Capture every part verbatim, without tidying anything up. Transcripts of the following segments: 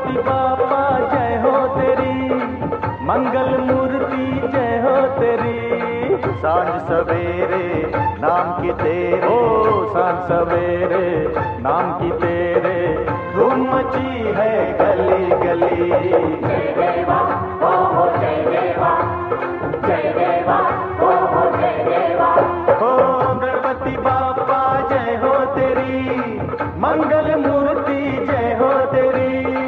गणपति बापा जय हो तेरी, मंगल मूर्ति जय हो तेरी। सांझ सवेरे नाम की तेरे, ओ सांझ सवेरे नाम की तेरे, धूम मची है गली गली। जय देवा ओ हो जय देवा, जय देवा ओ हो जय देवा। ओ गणपति बापा जय हो तेरी, मंगल मूर्ति जय हो तेरी।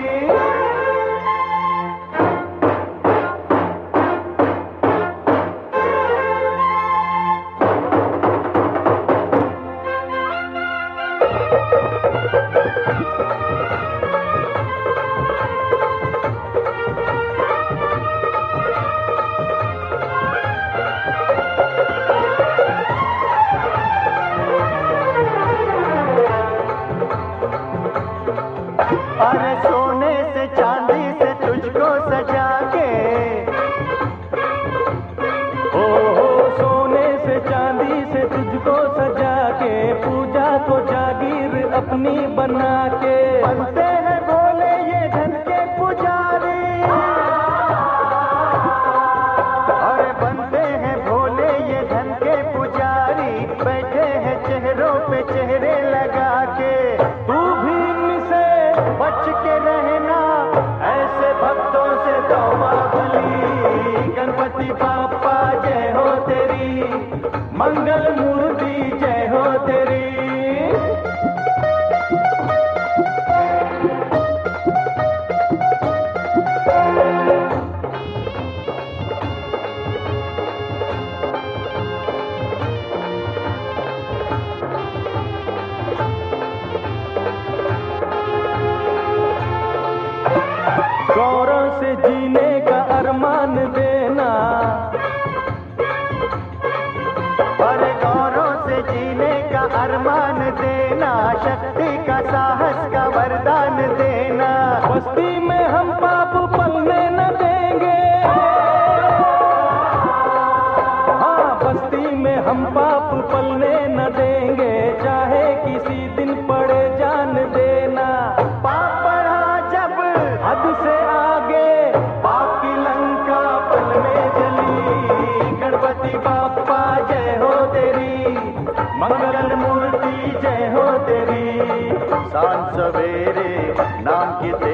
अरे सोने से चांदी से तुझको सजा के, ओ हो सोने से चांदी से तुझको सजा के, पूजा को जागीर अपनी बना के, बनते हैं बोले ये धन के पुजारी। अरे बनते हैं भोले ये धन के पुजारी, बैठे हैं चेहरों पे चेहरे लगा के। तू भी इनसे बच के रहना ऐसे भक्तों से तौबा भली। गणपति बापा जय हो तेरी, मंगल मूर्ति जय हो तेरी। गौरव से जीने का अरमान देना, अरे गौरव से जीने का अरमान देना, शक्ति का साहस का वरदान देना। बस्ती में हम पाप पलने न देंगे, हाँ बस्ती में हम पाप पलने न देंगे, चाहे किसी दिन पड़े जान देना। पाप बढ़ा जब हद से आगे पाप की लंका पल में जली। गणपति बापा जय हो तेरी, मंगल मूर्ति जय हो तेरी। सांझ सवेरे नाम की